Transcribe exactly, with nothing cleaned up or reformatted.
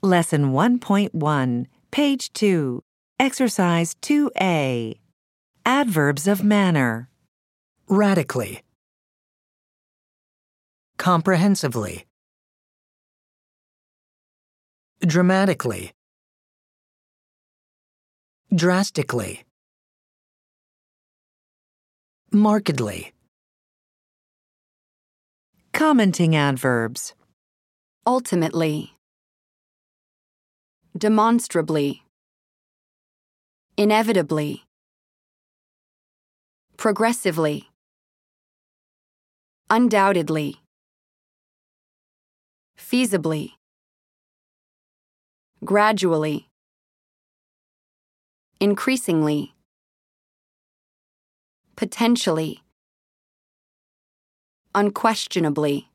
Lesson one point one, Page two, Exercise two A. Adverbs of manner. Radically. Comprehensively. Dramatically. Drastically. Markedly. Commenting adverbs. Ultimately. Demonstrably. Inevitably. Progressively. Undoubtedly. Feasibly. Gradually. Increasingly. Potentially. Unquestionably.